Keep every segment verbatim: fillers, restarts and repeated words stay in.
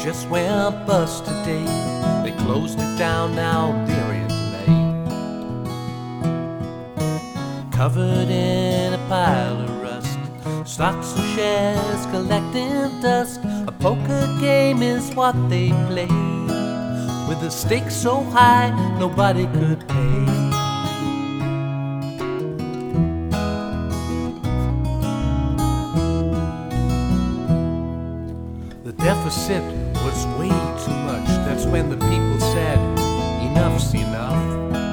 just went bust today. They closed it down, now there it lay, covered in a pile of rust. Stocks and shares collecting dust. A poker game is what they played, with the stakes so high nobody could pay. The deficit was way too much. That's when the people said, enough's enough.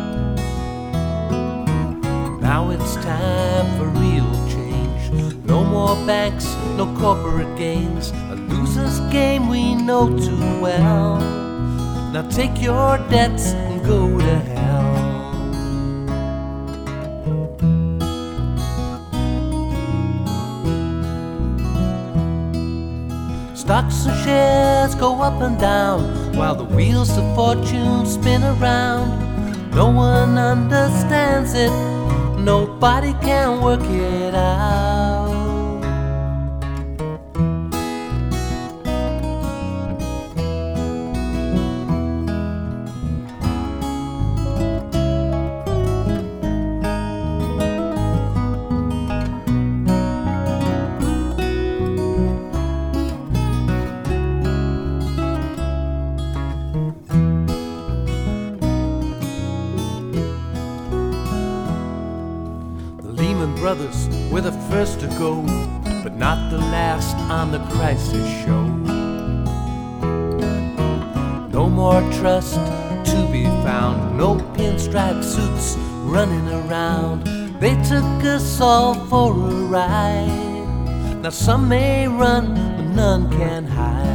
Now it's time for real change. No more banks, no corporate gains. A loser's game we know too well. Now take your debts and go to hell. Stocks and shares go up and down, while the wheels of fortune spin around. No one understands it, nobody can work it out. Lehman Brothers were the first to go, but not the last on the crisis show. No more trust to be found, no pinstripe suits running around. They took us all for a ride. Now some may run, but none can hide.